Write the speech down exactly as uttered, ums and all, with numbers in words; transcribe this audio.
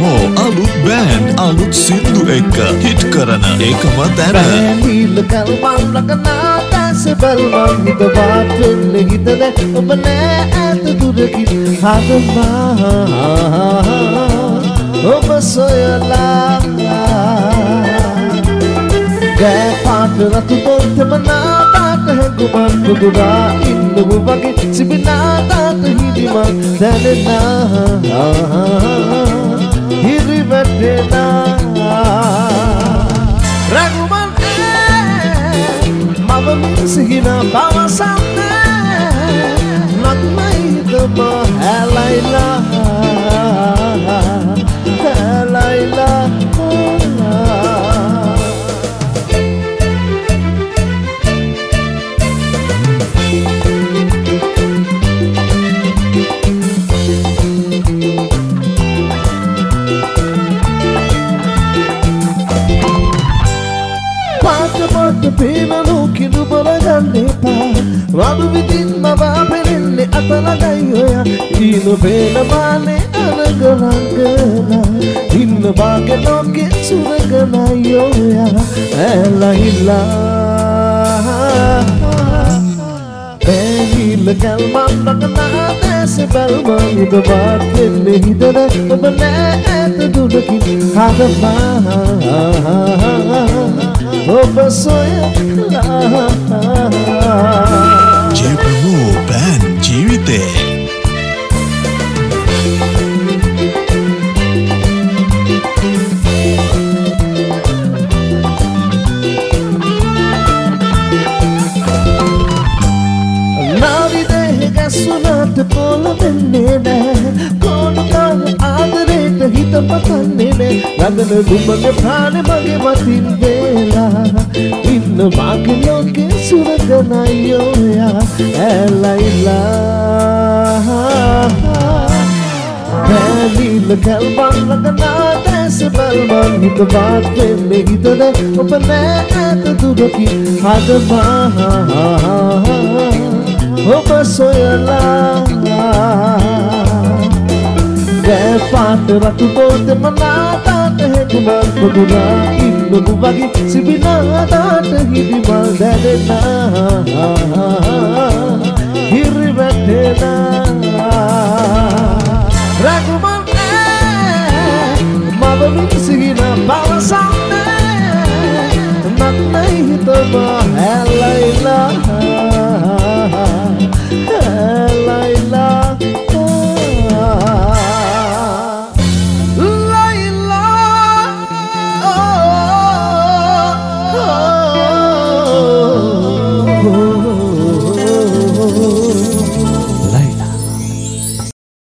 ප්‍රමෝ අලුත් බෑන්ඩ් අලුත් සින්දු එක්ක හිට් කරන එකම තැන බෑන්ඩිල කල්මන් ලකනා දැස බල්මන් හිත වාත් වෙන්න හිතද ඔබ නෑ ඇත දුරකින් හදමා ඔබ සොයලා ගෑ පාට රතු තොත්තම නාතාට හැඟුමන් පුදුරා ඉන්නව වගේ සිබිනාතාට හිදිමන් දැනෙනා හිරි වැටෙනා රැගුමන් මව මිසිහින බවසන්නේ නක්මයිදම හැලයිලා හැලයිලා පේනනු කිඳු බොරගන්න එපා රඩු විදින් මවා පෙනෙන්නේ අතලගයි ඔයා ඊන පේන මානේ අනගලංගලා ඉන්න වාගේ ලෝකෙ සුරගලයි ඔයා ඇලහිලා බැහිල ගල්මන් ලකනා දැස බල්මන් හිත වාත් වෙන්නේ හිතද ඔබ නෑ ඇත දුරකින් හදමා ඔබ සොයලා ජේ ප්‍රමෝ බෑන්ඩ් ජීවිතේ නාවිදේ ගැස්සුනාට පොළ වෙන්නේ නෑ කොණුකාල ආදරේට හිත පතන්නේ නෑ ළඟන දුමගේ ප්‍රාණෙ මගේ මතින් වේලා ඉන්න වාගේ ලෝකෙ සුරගනයි ඔයා ඇලයිලා බැලිල කල්බන් ලකනා දැස බල්මන් හිත වාත් වෙන්නේ හිතද ඔබ නෑ ඇත දුරකින් හදමා ඔබ සොයලා ගෑ පාට රතු තෝතම නාතාට හැඟුමන් පුදුරා ඉන්නව වගේ සිබිනාතාට හිදිමල් දැනෙනා හිරි වැටෙනා